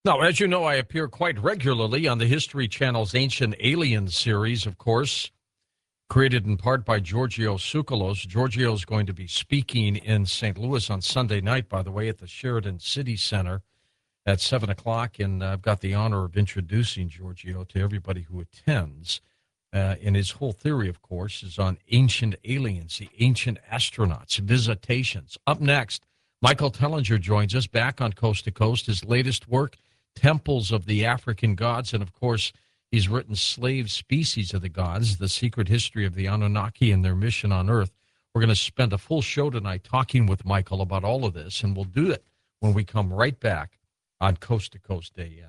Now, as you know, I appear quite regularly on the History Channel's Ancient Aliens series, of course, created in part by Giorgio Tsoukalos. Giorgio is going to be speaking in St. Louis on Sunday night, by the way, at the Sheridan City Center at 7 o'clock, and I've got the honor of introducing Giorgio to everybody who attends. And his whole theory, of course, is on ancient aliens, the ancient astronauts, visitations. Up next, Michael Tellinger joins us back on Coast to Coast. His latest work, Temples of the African Gods, and of course, he's written Slave Species of the Gods, The Secret History of the Anunnaki and Their Mission on Earth. We're going to spend a full show tonight talking with Michael about all of this, and we'll do it when we come right back on Coast to Coast AM.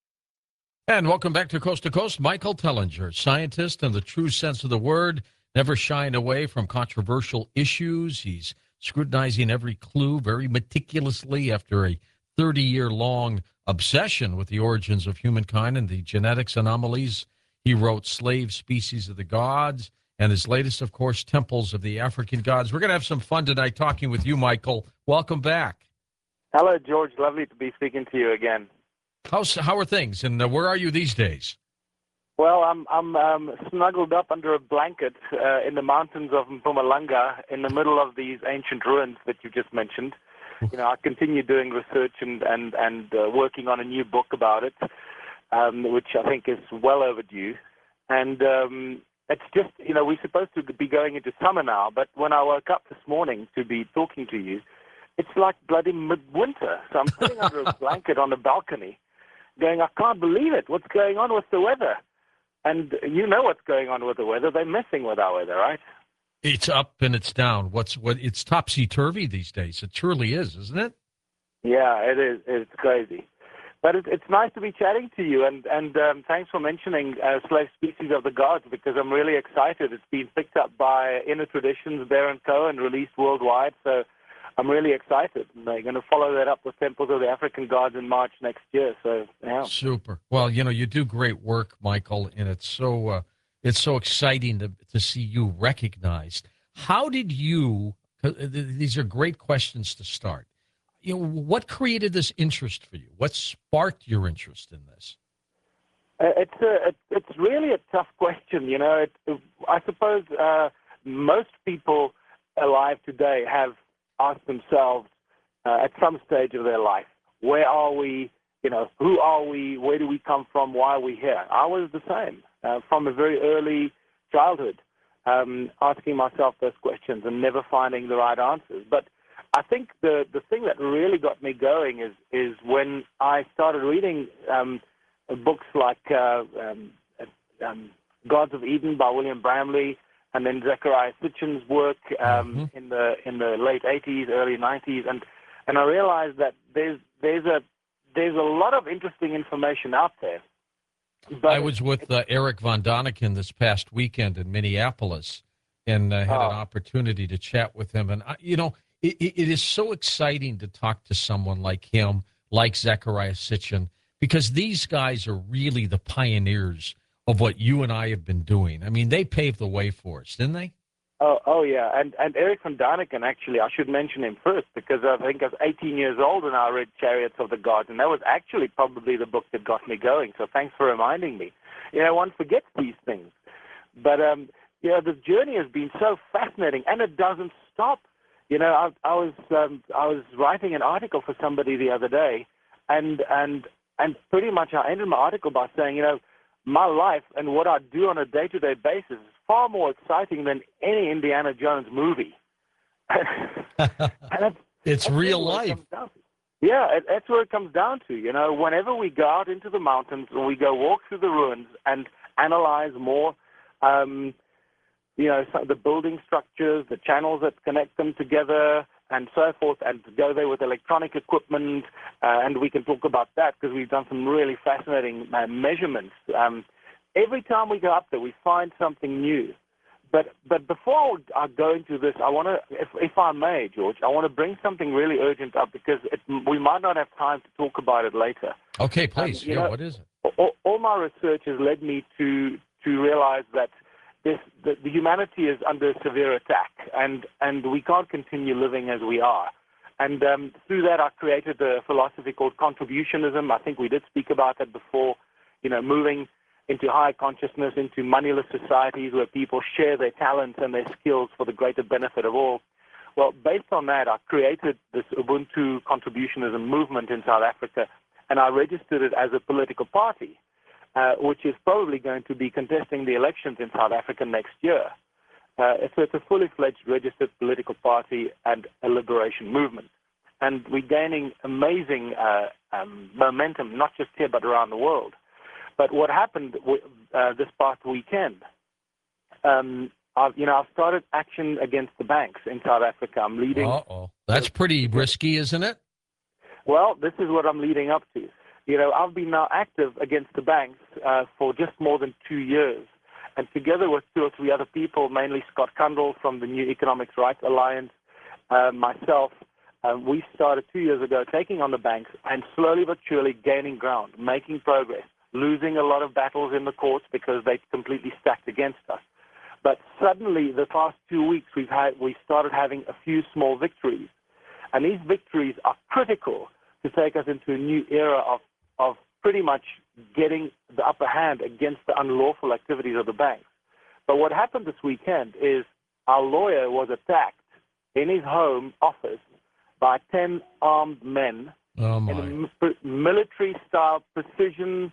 And welcome back to Coast, Michael Tellinger, scientist in the true sense of the word, never shying away from controversial issues. He's scrutinizing every clue very meticulously after a 30-year-long obsession with the origins of humankind and the genetics anomalies. He wrote Slave Species of the Gods, and his latest, of course, Temples of the African Gods. We're going to have some fun tonight talking with you, Michael. Welcome back. Hello, George. Lovely to be speaking to you again. How are things, and where are you these days? Well, I'm snuggled up under a blanket in the mountains of Mpumalanga in the middle of these ancient ruins that you just mentioned. You know, I continue doing research and working on a new book about it, which I think is well overdue. And it's just, you know, we're supposed to be going into summer now, but when I woke up this morning to be talking to you, it's like bloody midwinter. So I'm sitting under a blanket on the balcony going, I can't believe it. What's going on with the weather? And you know what's going on with the weather. They're messing with our weather, right? It's up and it's down. It's topsy-turvy these days. It truly is, isn't it? Yeah, it is. It's crazy. But it's nice to be chatting to you, and thanks for mentioning Slave Species of the Gods, because I'm really excited. It's been picked up by Inner Traditions, Bear & Co., and released worldwide, so I'm really excited. And they're going to follow that up with Temples of the African Gods in March next year. So, yeah. Super. Well, you know, you do great work, Michael, and it's so exciting to see you recognized. How did you? These are great questions to start. You know, what created this interest for you? What sparked your interest in this? It's really a tough question. You know, I suppose most people alive today have asked themselves at some stage of their life, where are we? You know, who are we? Where do we come from? Why are we here? I was the same from a very early childhood, asking myself those questions and never finding the right answers. But I think the thing that really got me going is when I started reading books like Gods of Eden by William Bramley, and then Zecharia Sitchin's work in the late 80s, early 90s, and I realized that there's a lot of interesting information out there. But I was with Eric von Daniken this past weekend in Minneapolis, and had an opportunity to chat with him. And you know, it is so exciting to talk to someone like him, like Zecharia Sitchin, because these guys are really the pioneers of what you and I have been doing. I mean, they paved the way for us, didn't they? Oh yeah. And Eric von Daniken, actually, I should mention him first, because I think I was 18 years old when I read Chariots of the Gods, and that was actually probably the book that got me going. So thanks for reminding me. You know, one forgets these things. But, you know, this journey has been so fascinating, and it doesn't stop. You know, I was writing an article for somebody the other day, and pretty much I ended my article by saying, you know, my life and what I do on a day-to-day basis is far more exciting than any Indiana Jones movie. And it's real life. Yeah, that's where it comes down to. You know, whenever we go out into the mountains and we go walk through the ruins and analyze more, you know, the building structures, the channels that connect them together, and so forth, and go there with electronic equipment, and we can talk about that because we've done some really fascinating measurements. Every time we go up there, we find something new. But before I go into this, I want to, if I may, George, I want to bring something really urgent up, because we might not have time to talk about it later. Okay, please. You know, what is it? All my research has led me to realize that the humanity is under severe attack, and we can't continue living as we are. And through that, I created a philosophy called contributionism. I think we did speak about that before, moving into higher consciousness, into moneyless societies where people share their talents and their skills for the greater benefit of all. Well, based on that, I created this Ubuntu contributionism movement in South Africa, and I registered it as a political party, which is probably going to be contesting the elections in South Africa next year. So it's a fully fledged registered political party and a liberation movement. And we're gaining amazing momentum, not just here but around the world. But what happened this past weekend, I've started action against the banks in South Africa. I'm leading. Uh-oh. That's pretty risky, isn't it? Well, this is what I'm leading up to. I've been now active against the banks for just more than 2 years. And together with 2 or 3 other people, mainly Scott Kundal from the New Economic Rights Alliance, myself, we started 2 years ago taking on the banks and slowly but surely gaining ground, making progress, losing a lot of battles in the courts because they completely stacked against us. But suddenly, the past 2 weeks, we started having a few small victories. And these victories are critical to take us into a new era of pretty much getting the upper hand against the unlawful activities of the banks. But what happened this weekend is our lawyer was attacked in his home office by 10 armed men in a military-style precision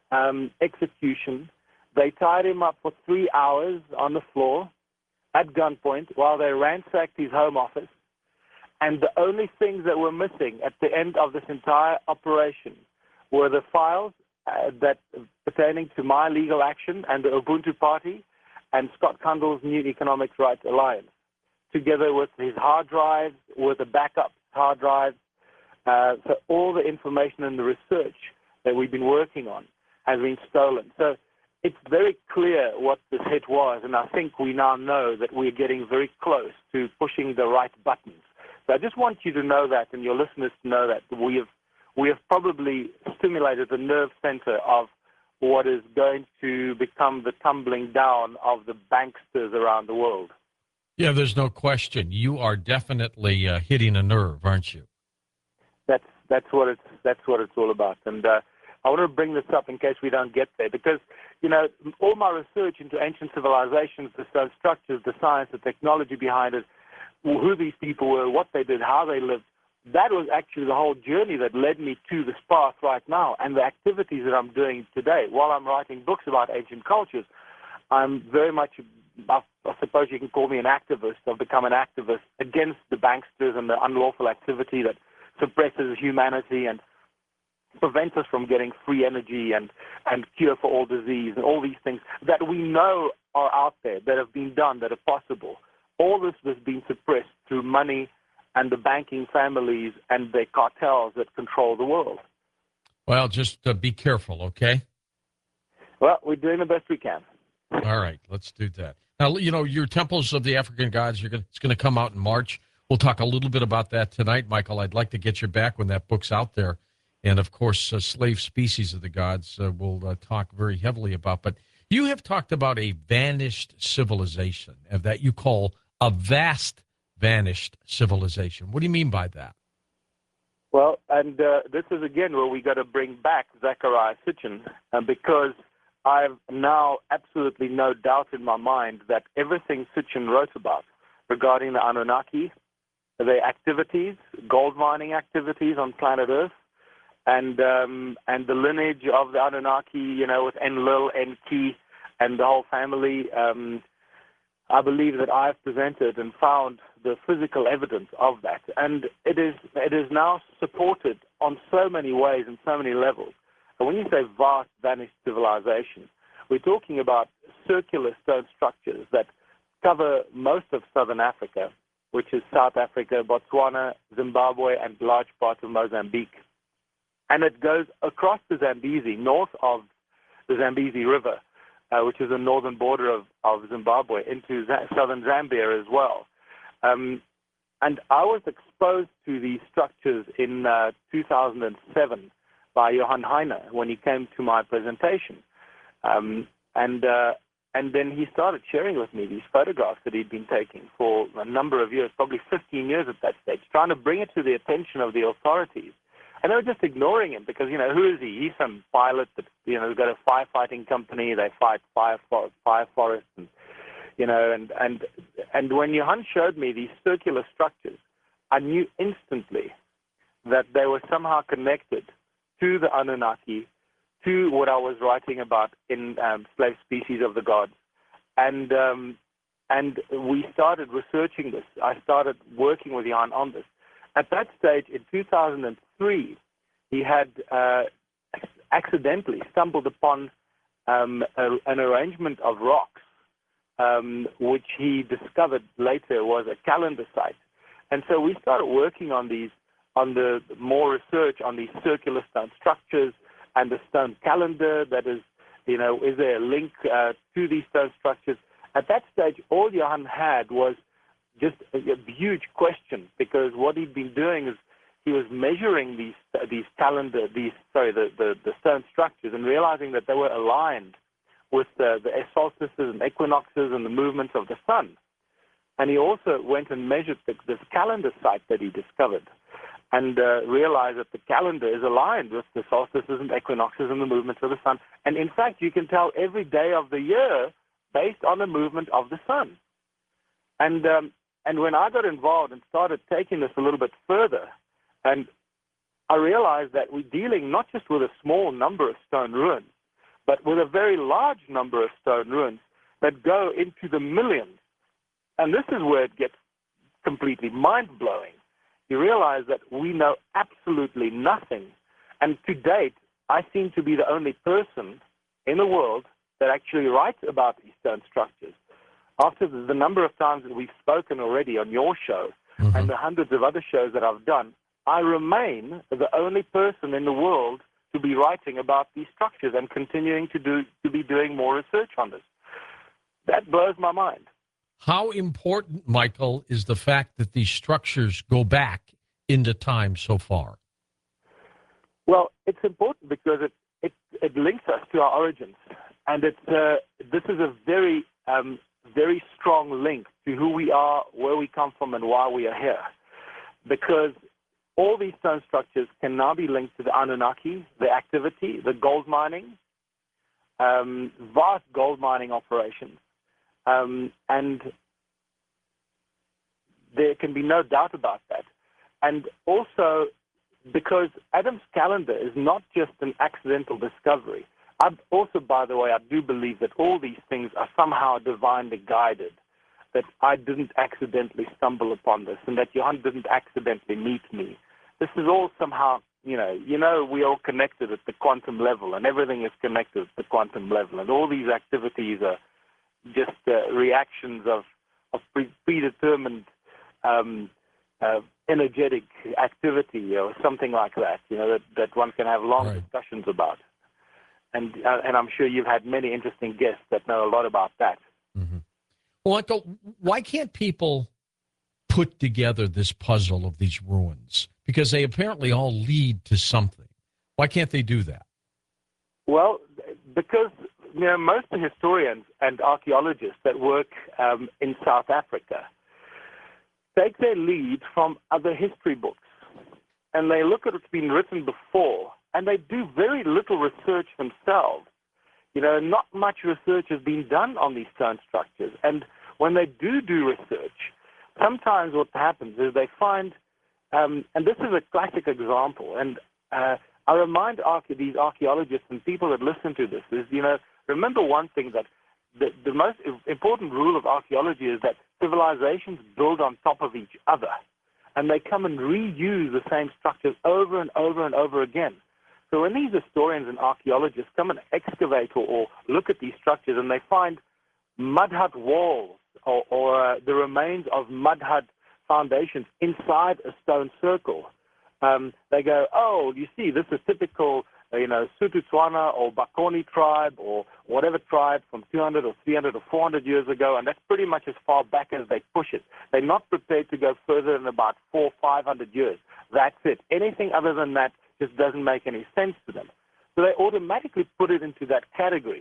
execution. They tied him up for 3 hours on the floor at gunpoint while they ransacked his home office. And the only things that were missing at the end of this entire operation were the files that pertaining to my legal action and the Ubuntu Party and Scott Kundal's New Economic Rights Alliance, together with his hard drives, with the backup hard drives. So all the information and the research that we've been working on has been stolen. So it's very clear what this hit was, and I think we now know that we're getting very close to pushing the right buttons. So I just want you to know that, and your listeners to know that we have probably stimulated the nerve center of what is going to become the tumbling down of the banksters around the world. Yeah, there's no question. You are definitely hitting a nerve, aren't you? That's what it's all about. And I want to bring this up in case we don't get there, because all my research into ancient civilizations, the stone structures, the science, the technology behind it, who these people were, what they did, how they lived, that was actually the whole journey that led me to this path right now. And the activities that I'm doing today, while I'm writing books about ancient cultures, I'm very much, I suppose you can call me an activist. I've become an activist against the banksters and the unlawful activity that suppresses humanity and prevents us from getting free energy and cure for all disease and all these things that we know are out there, that have been done, that are possible. All this was being suppressed through money and the banking families and the cartels that control the world. Well, just be careful, okay? Well, we're doing the best we can. All right, let's do that. Now, your Temples of the African Gods, it's going to come out in March. We'll talk a little bit about that tonight, Michael. I'd like to get you back when that book's out there. And, of course, Slave Species of the Gods we'll talk very heavily about. But you have talked about a vanished civilization that you call a vast vanished civilization. What do you mean by that? Well, and this is, again, where we got to bring back Zecharia Sitchin, because I've now absolutely no doubt in my mind that everything Sitchin wrote about regarding the Anunnaki, their activities, gold mining activities on planet Earth, and the lineage of the Anunnaki, with Enlil, Enki, and the whole family, I believe that I've presented and found the physical evidence of that. And it is now supported on so many ways and so many levels. And when you say vast vanished civilization, we're talking about circular stone structures that cover most of southern Africa, which is South Africa, Botswana, Zimbabwe, and large parts of Mozambique. And it goes across the Zambezi, north of the Zambezi River, which is the northern border of Zimbabwe, into southern Zambia as well. And I was exposed to these structures in 2007 by Johann Heine when he came to my presentation. And And then he started sharing with me these photographs that he'd been taking for a number of years, probably 15 years at that stage, trying to bring it to the attention of the authorities. And they were just ignoring him because, who is he? He's some pilot that, has got a firefighting company. They fight fire forests. And, and when Johan showed me these circular structures, I knew instantly that they were somehow connected to the Anunnaki, to what I was writing about in Slave Species of the Gods. And we started researching this. I started working with Johan on this. At that stage, in 2003, he had accidentally stumbled upon an arrangement of rocks, which he discovered later was a calendar site. And so we started working on the more research on these circular stone structures and the stone calendar. That is, is there a link to these stone structures? At that stage, all Johan had was just a huge question, because what he'd been doing is he was measuring the stone structures and realizing that they were aligned with the solstices and equinoxes and the movements of the sun. And he also went and measured this calendar site that he discovered and realized that the calendar is aligned with the solstices and equinoxes and the movements of the sun. And in fact, you can tell every day of the year based on the movement of the sun. And when I got involved and started taking this a little bit further, and I realized that we're dealing not just with a small number of stone ruins, but with a very large number of stone ruins that go into the millions. And this is where it gets completely mind-blowing. You realize that we know absolutely nothing. And to date, I seem to be the only person in the world that actually writes about these stone structures. After the number of times that we've spoken already on your show and the hundreds of other shows that I've done, I remain the only person in the world to be writing about these structures and continuing to be doing more research on this. That blows my mind. How important, Michael, is the fact that these structures go back into time so far? Well, it's important because it links us to our origins, and this is a very very strong link to who we are, where we come from, and why we are here. Because all these stone structures can now be linked to the Anunnaki, the activity, the gold mining, vast gold mining operations. And there can be no doubt about that. And also, because Adam's calendar is not just an accidental discovery. Also, by the way, I do believe that all these things are somehow divinely guided, that I didn't accidentally stumble upon this, and that Johan didn't accidentally meet me. This is all somehow, we're all connected at the quantum level, and everything is connected at the quantum level, and all these activities are just reactions of predetermined energetic activity or something like that, that one can have long discussions about. And I'm sure you've had many interesting guests that know a lot about that. Mm-hmm. Well, Michael, why can't people put together this puzzle of these ruins? Because they apparently all lead to something. Why can't they do that? Well, because most of the historians and archaeologists that work in South Africa take their lead from other history books, and they look at what's been written before, and they do very little research themselves. Not much research has been done on these stone structures. And when they do research, sometimes what happens is they find, and this is a classic example, and I remind these archaeologists and people that listen to this is, remember one thing, that the most important rule of archaeology is that civilizations build on top of each other, and they come and reuse the same structures over and over and over again. So when these historians and archaeologists come and excavate or look at these structures and they find mud hut walls or the remains of mud hut foundations inside a stone circle, they go, oh, you see, this is typical, Sotho-Tswana or Bakoni tribe or whatever tribe from 200 or 300 or 400 years ago, and that's pretty much as far back as they push it. They're not prepared to go further than about 400 or 500 years. That's it. Anything other than that just doesn't make any sense to them. So they automatically put it into that category.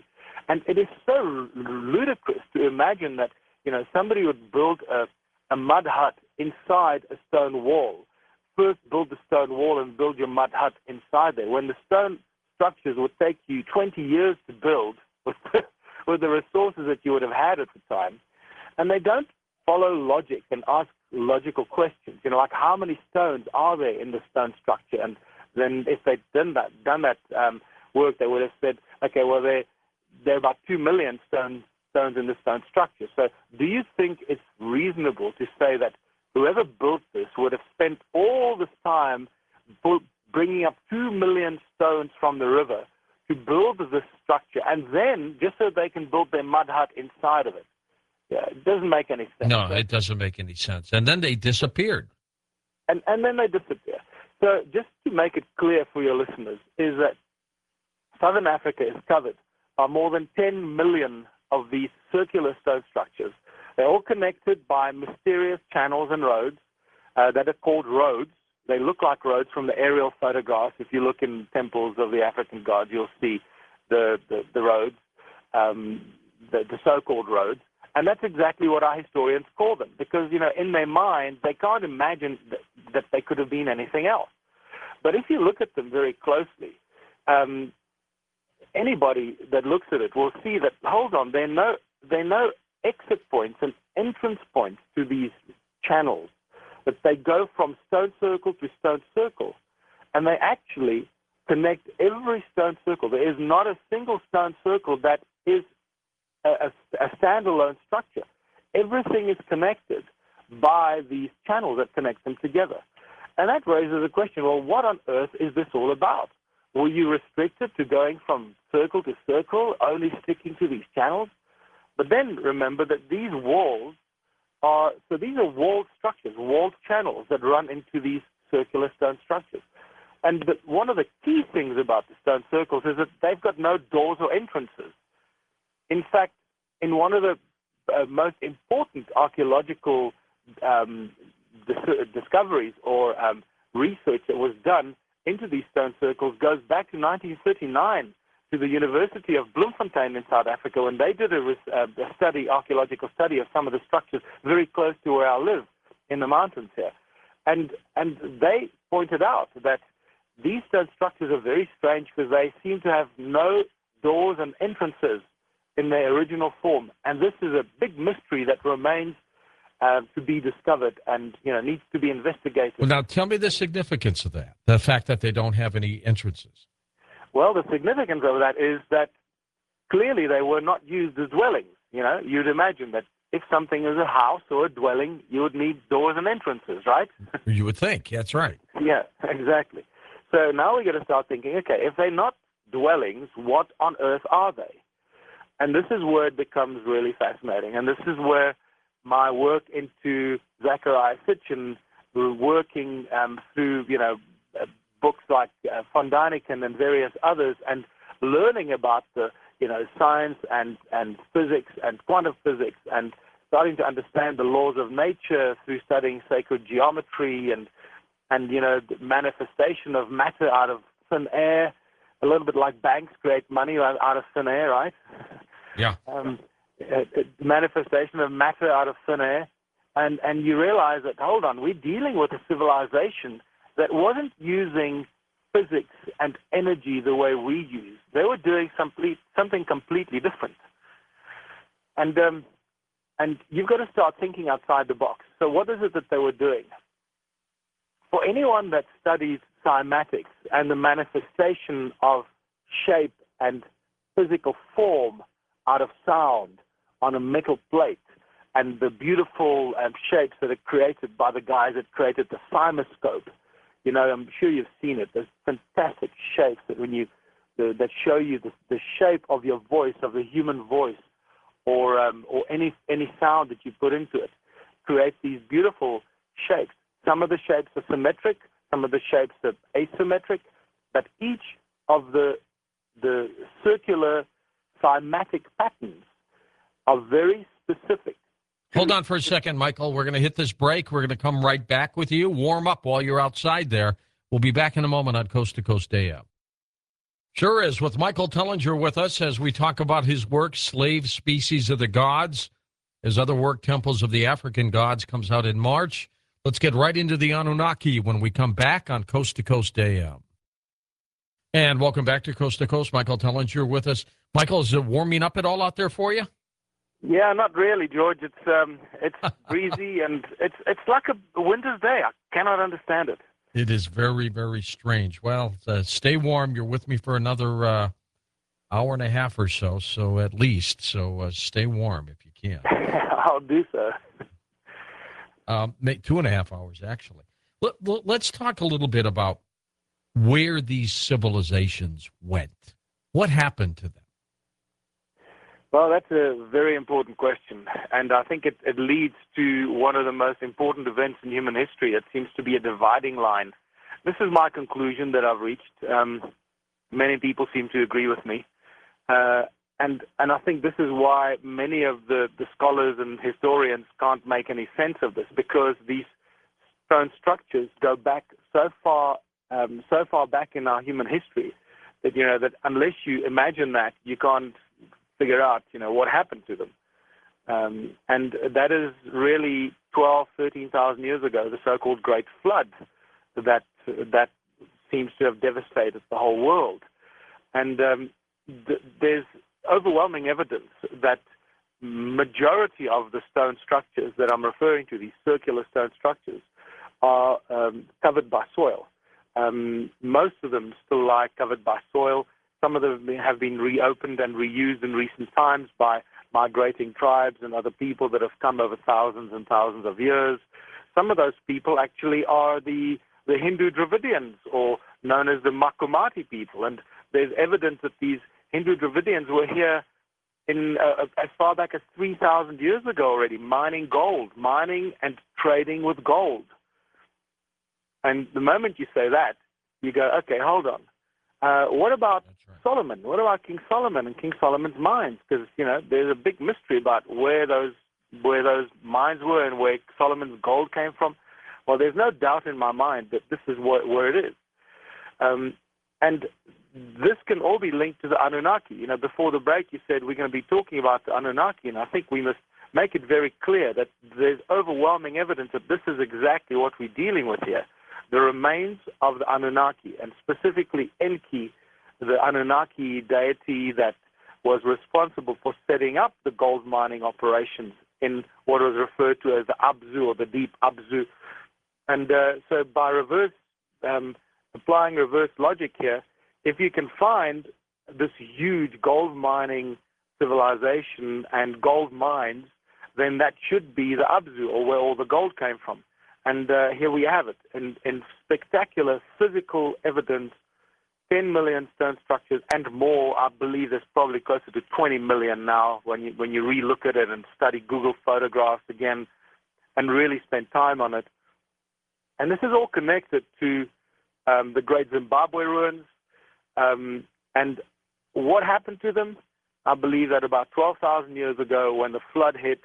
And it is so ludicrous to imagine that, somebody would build a mud hut inside a stone wall. First build the stone wall and build your mud hut inside there, when the stone structures would take you 20 years to build with, with the resources that you would have had at the time. And they don't follow logic and ask logical questions, like how many stones are there in the stone structure? And then if they'd done that work, they would have said, okay, well, there are about 2 million stones in the stone structure. So do you think it's reasonable to say that whoever built this would have spent all this time bringing up 2 million stones from the river to build this structure, and then just so they can build their mud hut inside of it? Yeah, it doesn't make any sense. No, it doesn't make any sense. And then they disappeared. And then they disappear. So just to make it clear for your listeners is that Southern Africa is covered by more than 10 million of these circular stone structures. They're all connected by mysterious channels and roads that are called roads. They look like roads from the aerial photographs. If you look in temples of the African gods, you'll see the roads, the so-called roads. And that's exactly what our historians call them, because, in their mind, they can't imagine that they could have been anything else. But if you look at them very closely, anybody that looks at it will see that, hold on, there are no exit points and entrance points to these channels, that they go from stone circle to stone circle, and they actually connect every stone circle. There is not a single stone circle that is a standalone structure. Everything is connected by these channels that connect them together. And that raises the question, well, what on earth is this all about? Were you restricted to going from circle to circle, only sticking to these channels? But then remember that these walls these are walled structures, walled channels that run into these circular stone structures. And one of the key things about the stone circles is that they've got no doors or entrances. In fact, in one of the most important archaeological discoveries or research that was done into these stone circles goes back to 1939 to the University of Bloemfontein in South Africa, when they did a archaeological study of some of the structures very close to where I live in the mountains here. And they pointed out that these stone structures are very strange because they seem to have no doors and entrances in their original form. And this is a big mystery that remains to be discovered and needs to be investigated. Well, now tell me the significance of that, the fact that they don't have any entrances. Well, the significance of that is that clearly they were not used as dwellings. You'd imagine that if something is a house or a dwelling, you would need doors and entrances, right? You would think. That's right. Yeah, exactly. So now we're going to start thinking, okay, if they're not dwellings, what on earth are they? And this is where it becomes really fascinating. And this is where my work into Zecharia Sitchin, working through, books like von Däniken and various others, and learning about the, science and physics and quantum physics, and starting to understand the laws of nature through studying sacred geometry and the manifestation of matter out of thin air, a little bit like banks create money out of thin air, right? Yeah. Manifestation of matter out of thin air. And you realize that, hold on, we're dealing with a civilization that wasn't using physics and energy the way we use. They were doing something completely different. And you've got to start thinking outside the box. So what is it that they were doing? For anyone that studies cymatics and the manifestation of shape and physical form out of sound on a metal plate, and the beautiful shapes that are created by the guys that created the CymaScope. I'm sure you've seen it. There's fantastic shapes that that show you the shape of your voice, of the human voice, or any sound that you put into it. Create these beautiful shapes. Some of the shapes are symmetric, some of the shapes are asymmetric, but each of the circular cymatic patterns are very specific. Hold on for a second, Michael. We're going to hit this break. We're going to come right back with you. Warm up while you're outside there. We'll be back in a moment on Coast to Coast AM. Sure is. With Michael Tellinger with us as we talk about his work, Slave Species of the Gods. His other work, Temples of the African Gods, comes out in March. Let's get right into the Anunnaki when we come back on Coast to Coast AM. And welcome back to Coast. Michael Tellinger with us. Michael, is it warming up at all out there for you? Yeah, not really, George. It's breezy and it's like a winter's day. I cannot understand it. It is very, very strange. Well, stay warm. You're with me for another hour and a half or so, at least. So stay warm if you can. I'll do so. 2.5 hours, actually. Let's talk a little bit about where these civilizations went. What happened to them? Well, that's a very important question, and I think it leads to one of the most important events in human history. It seems to be a dividing line. This is my conclusion that I've reached. Many people seem to agree with me, and I think this is why many of the scholars and historians can't make any sense of this, because these stone structures go back so far back in our human history that that unless you imagine that, you can't figure out, what happened to them. And that is really 13,000 years ago, the so-called Great Flood that seems to have devastated the whole world. And there's overwhelming evidence that majority of the stone structures that I'm referring to, these circular stone structures, are covered by soil. Most of them still lie covered by soil. Some of them have been reopened and reused in recent times by migrating tribes and other people that have come over thousands and thousands of years. Some of those people actually are the Hindu Dravidians, or known as the Makumati people. And there's evidence that these Hindu Dravidians were here in as far back as 3,000 years ago already, mining and trading with gold. And the moment you say that, you go, okay, hold on. What about Solomon? What about King Solomon and King Solomon's mines? Because there's a big mystery about where those mines were and where Solomon's gold came from. Well, there's no doubt in my mind that this is where it is, and this can all be linked to the Anunnaki. Before the break, you said we're going to be talking about the Anunnaki, and I think we must make it very clear that there's overwhelming evidence that this is exactly what we're dealing with here. The remains of the Anunnaki, and specifically Enki, the Anunnaki deity that was responsible for setting up the gold mining operations in what was referred to as the Abzu, or the deep Abzu. And so by applying reverse logic here, if you can find this huge gold mining civilization and gold mines, then that should be the Abzu, or where all the gold came from. And here we have it in spectacular physical evidence. 10 million stone structures and more. I believe there's probably closer to 20 million now when you re-look at it and study Google photographs again and really spend time on it. And this is all connected to the Great Zimbabwe ruins. And what happened to them? I believe that about 12,000 years ago, when the flood hit,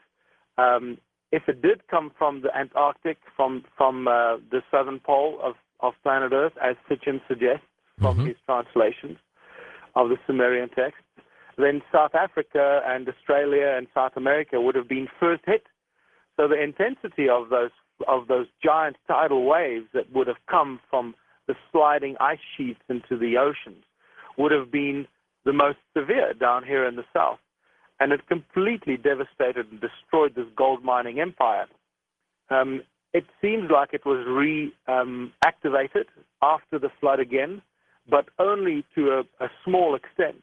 if it did come from the Antarctic, from the southern pole of planet Earth, as Sitchin suggests from his translations of the Sumerian texts, then South Africa and Australia and South America would have been first hit. So the intensity of those giant tidal waves that would have come from the sliding ice sheets into the oceans would have been the most severe down here in the south. And it completely devastated and destroyed this gold mining empire. It seems like it was reactivated after the flood again, but only to a small extent.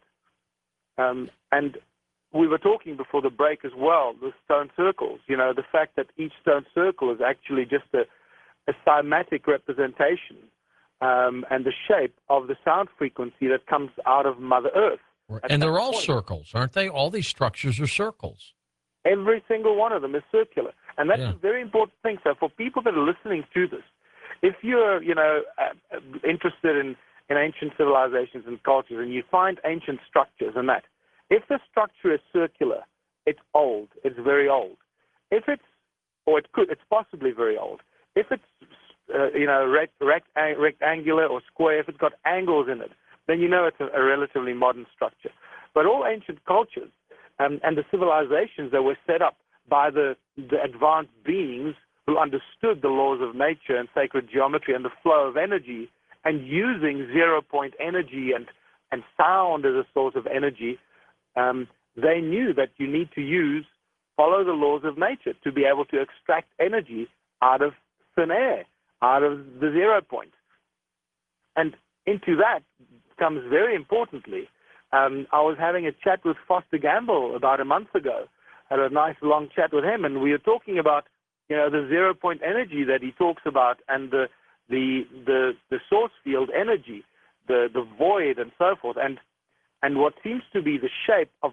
And we were talking before the break as well, the stone circles, the fact that each stone circle is actually just a cymatic representation and the shape of the sound frequency that comes out of Mother Earth. And they're all circles, aren't they? All these structures are circles. Every single one of them is circular. And that's a very important thing. So for people that are listening to this, if you're, interested in ancient civilizations and cultures, and you find ancient structures and that, if the structure is circular, it's old. It's very old. It's possibly very old. If it's, rectangular or square, if it's got angles in it, then you know it's a relatively modern structure. But all ancient cultures and the civilizations that were set up by the advanced beings who understood the laws of nature and sacred geometry and the flow of energy, and using zero-point energy and sound as a source of energy, they knew that you need to follow the laws of nature to be able to extract energy out of thin air, out of the 0 point. And into that comes, very importantly, I was having a chat with Foster Gamble about a month ago. Had a nice long chat with him, and we were talking about, the 0 point energy that he talks about, and the source field energy, the void, and so forth, and what seems to be the shape of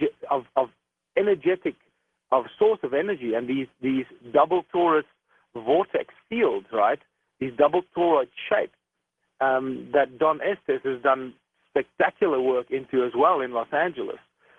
energetic source of energy, and these double torus vortex fields, right? These double toroid shapes that Don Estes has done spectacular work into as well in Los Angeles.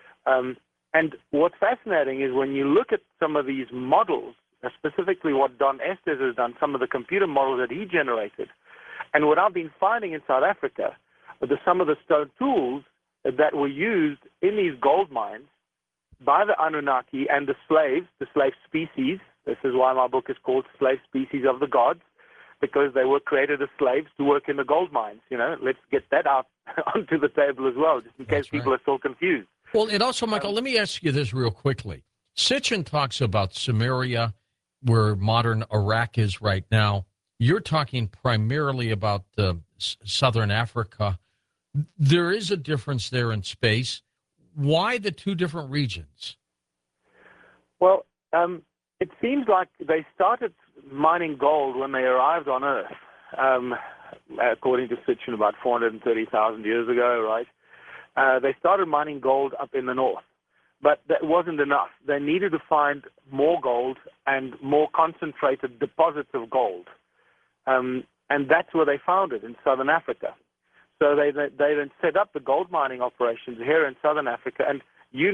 And what's fascinating is when you look at some of these models, specifically what Don Estes has done, some of the computer models that he generated, and what I've been finding in South Africa, some of the stone tools that were used in these gold mines by the Anunnaki and the slave species. This is why my book is called Slave Species of the Gods, because they were created as slaves to work in the gold mines. Let's get that out onto the table as well, just in case people are still confused. Well, it also, Michael, let me ask you this real quickly. Sitchin talks about Samaria, where modern Iraq is right now. You're talking primarily about Southern Africa. There is a difference there in space. Why the two different regions? Well, it seems like they started mining gold when they arrived on Earth, according to Sitchin, about 430,000 years ago, right? They started mining gold up in the north, but that wasn't enough. They needed to find more gold and more concentrated deposits of gold, and that's where they found it, in southern Africa. So they then set up the gold mining operations here in southern Africa, and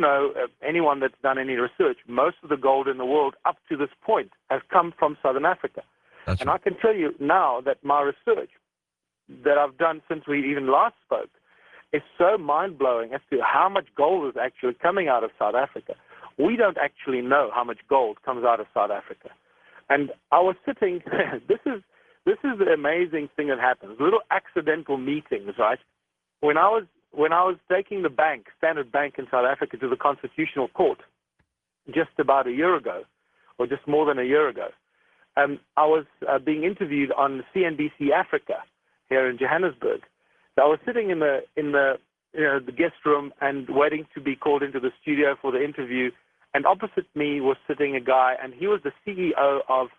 anyone that's done any research, most of the gold in the world up to this point has come from southern Africa. That's and right. I can tell you now that my research that I've done since we even last spoke is so mind-blowing as to how much gold is actually coming out of South Africa. We don't actually know how much gold comes out of South Africa. And I was sitting, this is the amazing thing that happens, little accidental meetings, right? When I was taking the bank, Standard Bank in South Africa, to the Constitutional Court just about a year ago, or just more than a year ago, I was being interviewed on CNBC Africa here in Johannesburg. So I was sitting in the guest room and waiting to be called into the studio for the interview, and opposite me was sitting a guy, and he was the CEO of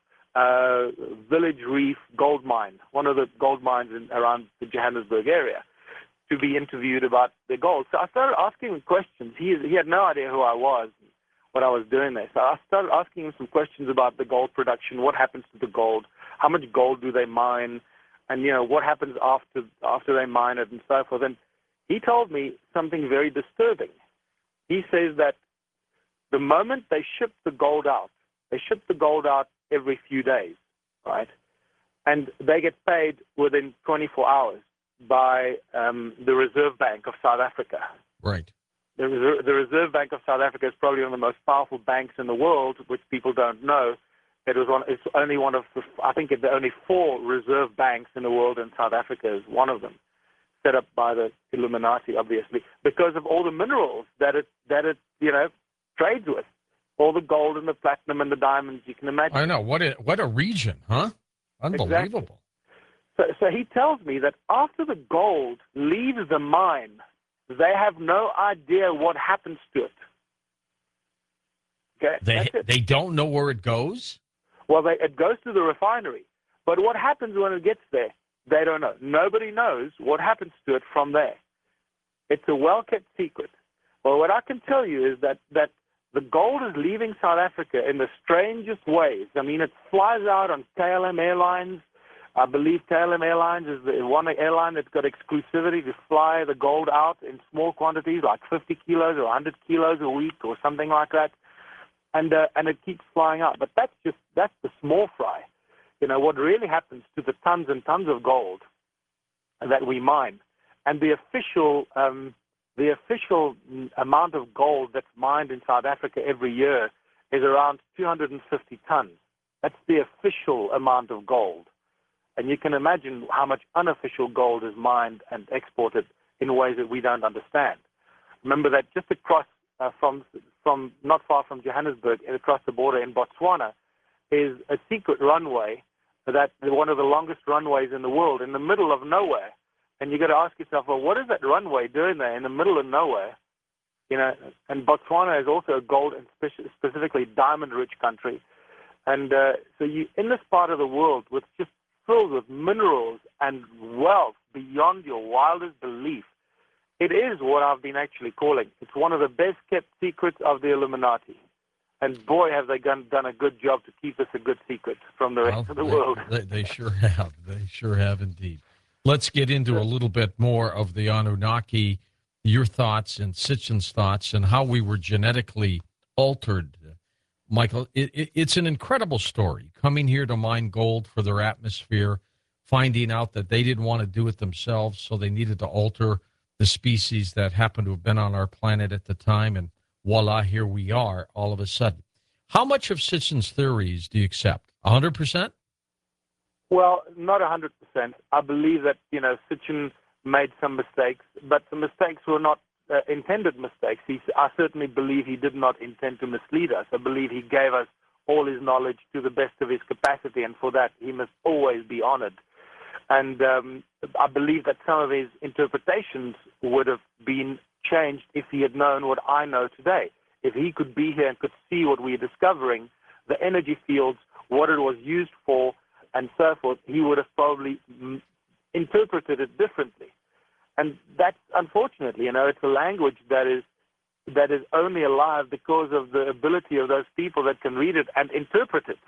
Village Reef Gold Mine, one of the gold mines around the Johannesburg area, to be interviewed about the gold. So I started asking him questions. He had no idea who I was, what I was doing there. So I started asking him some questions about the gold production, what happens to the gold, how much gold do they mine, and what happens after they mine it and so forth. And he told me something very disturbing. He says that the moment they ship the gold out every few days, right? And they get paid within 24 hours by the Reserve Bank of South Africa. Right. The Reserve Bank of South Africa is probably one of the most powerful banks in the world, which people don't know. It's only one of, I think there are only 4 reserve banks in the world, and South Africa is one of them, set up by the Illuminati, obviously, because of all the minerals that it trades with, all the gold and the platinum and the diamonds, you can imagine. I know. What a region, huh? Unbelievable. Exactly. So he tells me that after the gold leaves the mine, they have no idea what happens to it. Okay? They don't know where it goes? Well, it goes to the refinery. But what happens when it gets there, they don't know. Nobody knows what happens to it from there. It's a well-kept secret. Well, what I can tell you is that the gold is leaving South Africa in the strangest ways. I mean, it flies out on KLM Airlines. I believe KLM Airlines is the one airline that's got exclusivity to fly the gold out in small quantities, like 50 kilos or 100 kilos a week or something like that. And it keeps flying out. But that's the small fry. What really happens to the tons and tons of gold that we mine And the official amount of gold that's mined in South Africa every year is around 250 tons. That's the official amount of gold. And you can imagine how much unofficial gold is mined and exported in ways that we don't understand. Remember that just across from not far from Johannesburg, across the border in Botswana, is a secret runway that one of the longest runways in the world, in the middle of nowhere. And you got to ask yourself, well, what is that runway doing there in the middle of nowhere? You know, and Botswana is also a gold and specifically diamond-rich country. And so you, in this part of the world, with just filled with minerals and wealth beyond your wildest belief, it is what I've been actually calling. It's one of the best-kept secrets of the Illuminati. And boy, have they done a good job to keep this a good secret from the rest of the world. They sure have. They sure have indeed. Let's get into a little bit more of the Anunnaki, your thoughts and Sitchin's thoughts, and how we were genetically altered. Michael, it's an incredible story, coming here to mine gold for their atmosphere, finding out that they didn't want to do it themselves, so they needed to alter the species that happened to have been on our planet at the time, and voila, here we are all of a sudden. How much of Sitchin's theories do you accept? 100%? Well, not 100%. I believe that, Sitchin made some mistakes, but the mistakes were not intended mistakes. I certainly believe he did not intend to mislead us. I believe he gave us all his knowledge to the best of his capacity, and for that he must always be honored. And I believe that some of his interpretations would have been changed if he had known what I know today. If he could be here and could see what we're discovering, the energy fields, what it was used for, and so forth, he would have probably interpreted it differently. And that's, unfortunately, it's a language that is only alive because of the ability of those people that can read it and interpret it.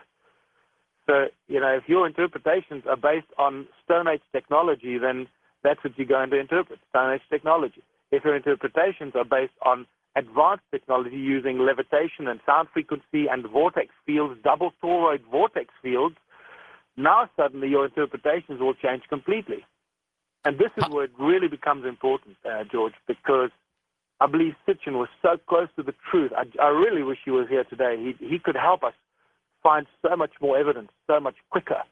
So, if your interpretations are based on Stone Age technology, then that's what you're going to interpret, Stone Age technology. If your interpretations are based on advanced technology using levitation and sound frequency and vortex fields, double toroid vortex fields, now suddenly your interpretations will change completely. And this is where it really becomes important, George, because I believe Sitchin was so close to the truth. I really wish he was here today. He could help us find so much more evidence, so much quicker,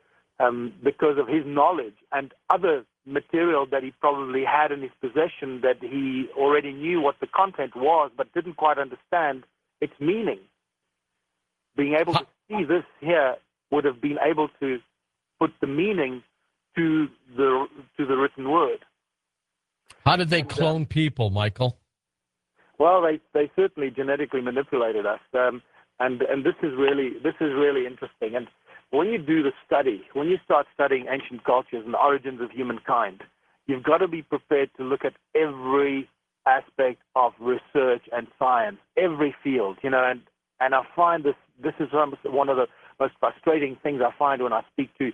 because of his knowledge and other material that he probably had in his possession that he already knew what the content was but didn't quite understand its meaning. Being able to see this here would have been able to put the meaning to the written word. How did they clone people, Michael? Well, they certainly genetically manipulated us, and this is really interesting. And when you do the study, when you start studying ancient cultures and the origins of humankind, you've got to be prepared to look at every aspect of research and science, every field, and I find this is one of the most frustrating things I find when I speak to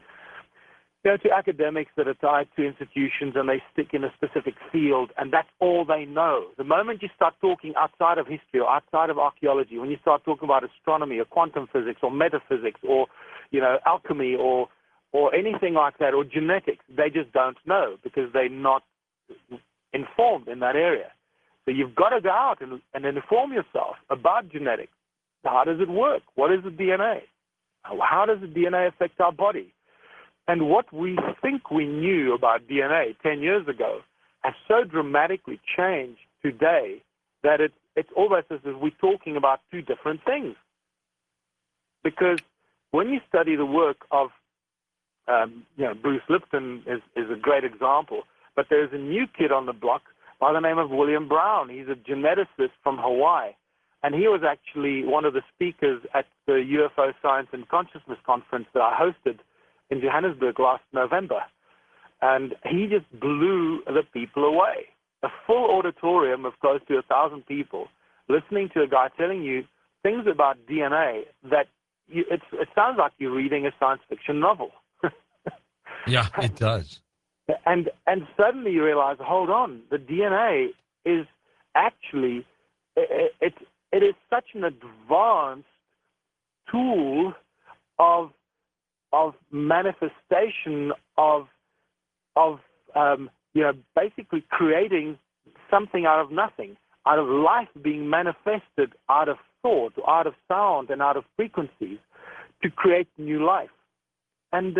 academics that are tied to institutions and they stick in a specific field, and that's all they know. The moment you start talking outside of history or outside of archaeology, when you start talking about astronomy or quantum physics or metaphysics or, alchemy or anything like that, or genetics, they just don't know because they're not informed in that area. So you've got to go out and inform yourself about genetics. How does it work? What is the DNA? How does the DNA affect our body? And what we think we knew about DNA 10 years ago has so dramatically changed today that it's almost as if we're talking about two different things. Because when you study the work of, Bruce Lipton is a great example, but there's a new kid on the block by the name of William Brown. He's a geneticist from Hawaii, and he was actually one of the speakers at the UFO Science and Consciousness Conference that I hosted in Johannesburg last November, and he just blew the people away. A full auditorium of close to 1,000 people listening to a guy telling you things about DNA that it sounds like you're reading a science fiction novel. Yeah, it does. And suddenly you realize, hold on, the DNA is actually it is such an advanced tool of manifestation of basically creating something out of nothing, out of life being manifested out of thought, out of sound, and out of frequencies to create new life. And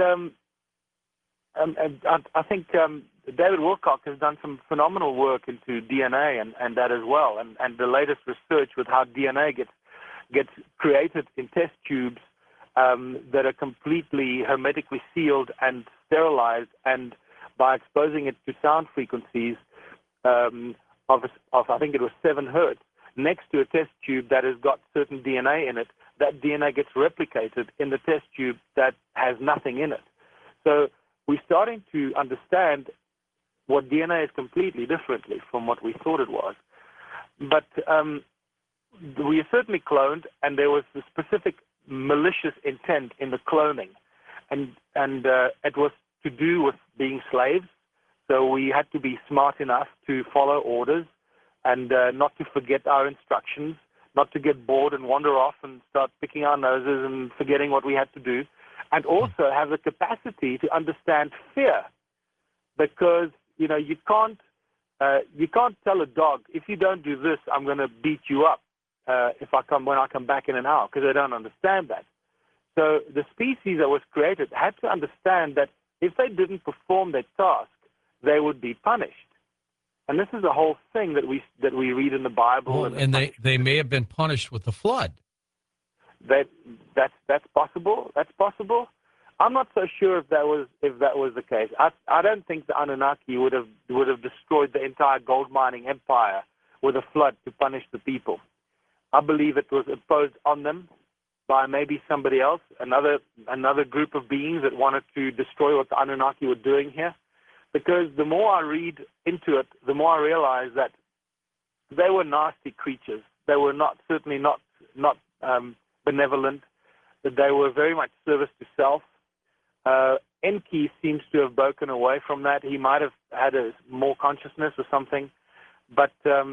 I think David Wilcock has done some phenomenal work into DNA and that as well. And the latest research with how DNA gets created in test tubes that are completely hermetically sealed and sterilized, and by exposing it to sound frequencies of I think it was 7 hertz next to a test tube that has got certain DNA in it, that DNA gets replicated in the test tube that has nothing in it. So we're starting to understand what DNA is completely differently from what we thought it was. But we are certainly cloned, and there was a specific malicious intent in the cloning. And it was to do with being slaves. So we had to be smart enough to follow orders and not to forget our instructions, not to get bored and wander off and start picking our noses and forgetting what we had to do, and also have the capacity to understand fear, because you can't tell a dog, if you don't do this, I'm going to beat you up when I come back in an hour, because they don't understand that. So the species that was created had to understand that if they didn't perform their task, they would be punished. And this is the whole thing that we read in the Bible. Well, and they may have been punished with the flood. That's possible. That's possible. I'm not so sure if that was the case. I don't think the Anunnaki would have destroyed the entire gold mining empire with a flood to punish the people. I believe it was imposed on them by maybe somebody else, another group of beings that wanted to destroy what the Anunnaki were doing here. Because the more I read into it, the more I realize that they were nasty creatures. They were certainly not benevolent. That they were very much service to self. Enki seems to have broken away from that. He might have had a more consciousness or something, but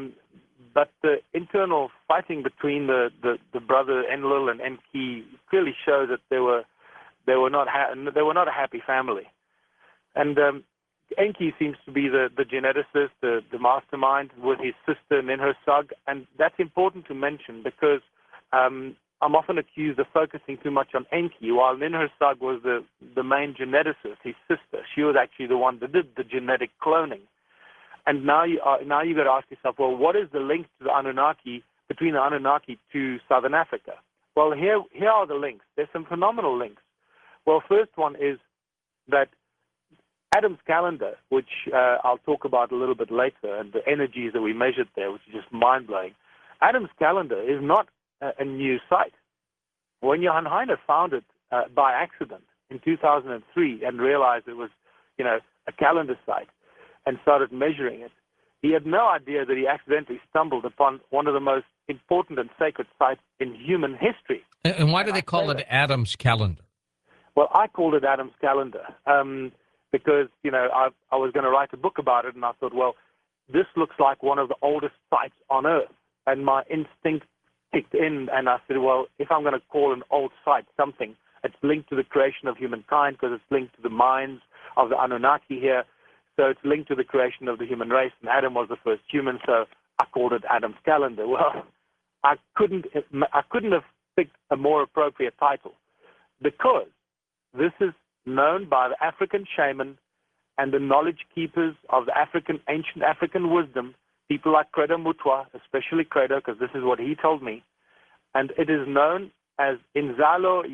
the internal fighting between the brother Enlil and Enki clearly shows that they were not a happy family. And Enki seems to be the geneticist, the mastermind, with his sister Ninhursag, and that's important to mention because I'm often accused of focusing too much on Enki, while Ninhursag was the main geneticist, his sister. She was actually the one that did the genetic cloning. And now you got to ask yourself, well, what is the link to the Anunnaki, between the Anunnaki to Southern Africa? Well, here are the links. There's some phenomenal links. Well, first one is that Adam's calendar, which I'll talk about a little bit later, and the energies that we measured there, which is just mind-blowing. Adam's calendar is not a new site. When Johann Heine found it by accident in 2003 and realized it was, a calendar site and started measuring it, he had no idea that he accidentally stumbled upon one of the most important and sacred sites in human history. And why do they call it Adam's calendar? Well, I called it Adam's calendar. Because, I was going to write a book about it, and I thought, well, this looks like one of the oldest sites on Earth. And my instinct kicked in, and I said, well, if I'm going to call an old site something, it's linked to the creation of humankind because it's linked to the minds of the Anunnaki here. So it's linked to the creation of the human race, and Adam was the first human, so I called it Adam's calendar. Well, I couldn't have picked a more appropriate title because this is known by the African shaman and the knowledge keepers of the ancient African wisdom, people like Credo Mutwa, especially Credo, because this is what he told me. And it is known as Inzalo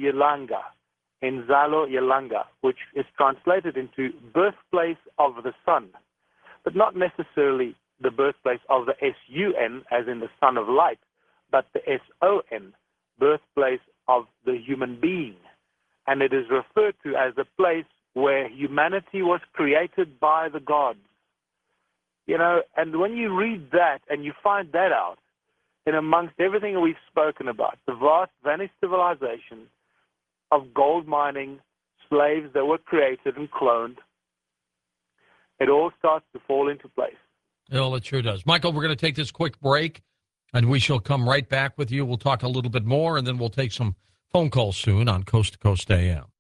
Yelanga, which is translated into birthplace of the sun, but not necessarily the birthplace of the S-U-N, as in the sun of light, but the S-O-N, birthplace of the human being. And it is referred to as the place where humanity was created by the gods. And when you read that and you find that out, in amongst everything that we've spoken about, the vast vanished civilization of gold mining, slaves that were created and cloned, it all starts to fall into place. Well, it sure does. Michael, we're going to take this quick break, and we shall come right back with you. We'll talk a little bit more, and then we'll take some phone calls soon on Coast to Coast AM.